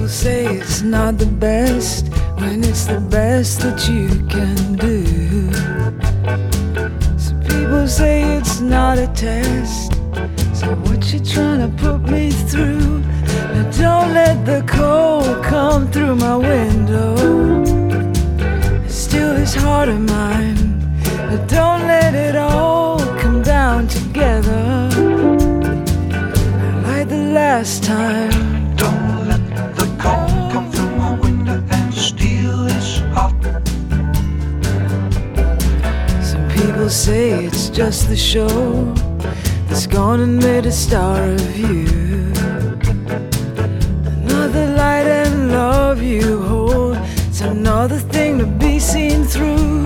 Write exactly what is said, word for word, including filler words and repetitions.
say it's not the best when it's the best that you can do. Some people say it's not a test, so what you trying to put me through? Now don't let the cold come through my window. Still this heart of mine, but don't let it all come down together like the last time. Don't let the cold come through my window and steal this heart. Some people say it's just the show that's gone and made a star of you. Another light and love you hold, it's another thing to be seen through.